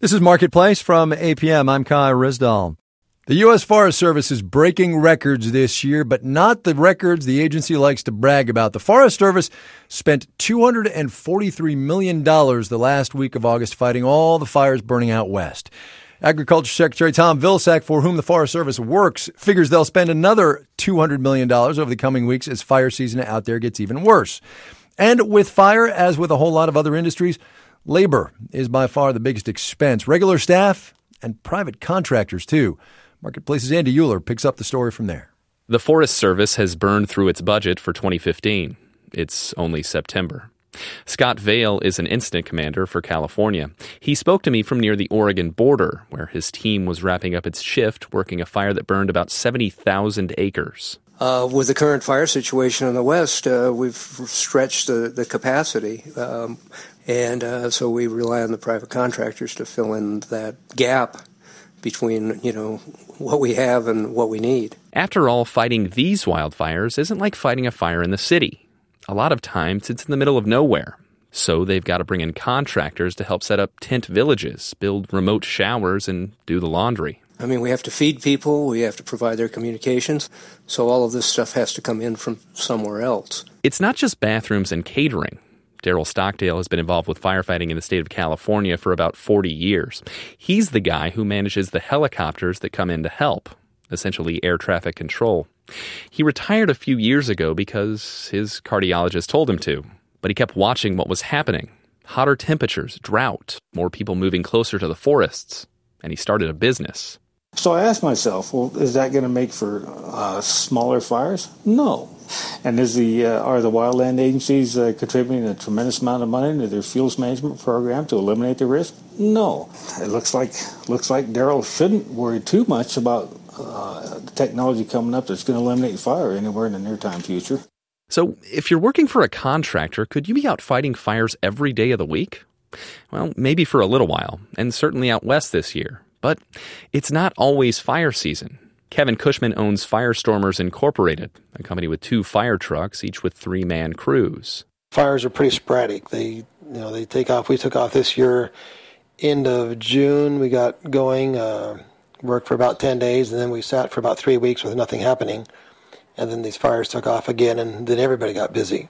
This is Marketplace from APM. I'm Kai Risdall. The U.S. Forest Service is breaking records this year, but not the records the agency likes to brag about. The Forest Service spent $243 million the last week of August fighting all the fires burning out west. Agriculture Secretary Tom Vilsack, for whom the Forest Service works, figures they'll spend another $200 million over the coming weeks as fire season out there gets even worse. And with fire, as with a whole lot of other industries, labor is by far the biggest expense. Regular staff and private contractors, too. Marketplace's Andy Euler picks up the story from there. The Forest Service has burned through its budget for 2015. It's only September. Scott Vail is an incident commander for California. He spoke to me from near the Oregon border, where his team was wrapping up its shift working a fire that burned about 70,000 acres. With the current fire situation in the West, we've stretched the capacity, and so we rely on the private contractors to fill in that gap between, what we have and what we need. After all, fighting these wildfires isn't like fighting a fire in the city. A lot of times it's in the middle of nowhere. So they've got to bring in contractors to help set up tent villages, build remote showers, and do the laundry. We have to feed people, we have to provide their communications, so all of this stuff has to come in from somewhere else. It's not just bathrooms and catering. Daryl Stockdale has been involved with firefighting in the state of California for about 40 years. He's the guy who manages the helicopters that come in to help, essentially air traffic control. He retired a few years ago because his cardiologist told him to, but he kept watching what was happening. Hotter temperatures, drought, more people moving closer to the forests, and he started a business. So I asked myself, is that going to make for smaller fires? No. And are the wildland agencies contributing a tremendous amount of money to their fuels management program to eliminate the risk? No. It looks like Daryl shouldn't worry too much about the technology coming up that's going to eliminate fire anywhere in the near-time future. So if you're working for a contractor, could you be out fighting fires every day of the week? Well, maybe for a little while, and certainly out west this year. But it's not always fire season. Kevin Cushman owns Firestormers Incorporated, a company with 2 fire trucks, each with 3-man crews. Fires are pretty sporadic. They take off. We took off this year, end of June. We got going, worked for about 10 days, and then we sat for about 3 weeks with nothing happening. And then these fires took off again, and then everybody got busy.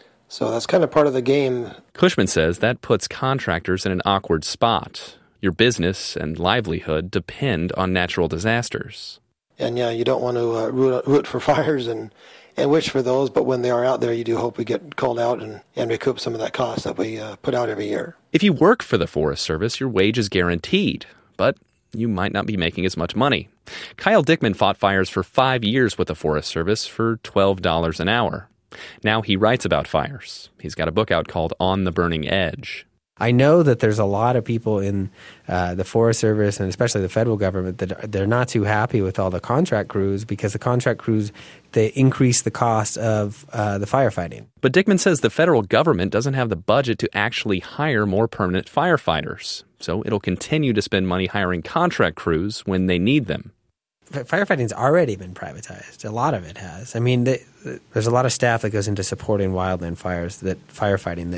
So that's kind of part of the game. Cushman says that puts contractors in an awkward spot. Your business and livelihood depend on natural disasters. And yeah, you don't want to root for fires and wish for those, but when they are out there, you do hope we get called out and recoup some of that cost that we put out every year. If you work for the Forest Service, your wage is guaranteed, but you might not be making as much money. Kyle Dickman fought fires for 5 years with the Forest Service for $12 an hour. Now he writes about fires. He's got a book out called On the Burning Edge. I know that there's a lot of people in the Forest Service and especially the federal government that they're not too happy with all the contract crews because the contract crews, they increase the cost of the firefighting. But Dickman says the federal government doesn't have the budget to actually hire more permanent firefighters. So it'll continue to spend money hiring contract crews when they need them. Firefighting's already been privatized. A lot of it has. There's a lot of staff that goes into supporting wildland fires, that firefighting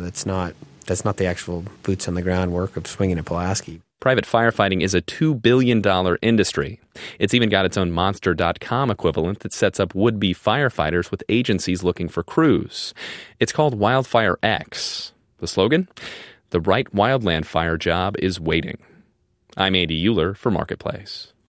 that's not the actual boots on the ground work of swinging a Pulaski. Private firefighting is a $2 billion industry. It's even got its own Monster.com equivalent that sets up would-be firefighters with agencies looking for crews. It's called Wildfire X. The slogan? The right wildland fire job is waiting. I'm Andy Euler for Marketplace.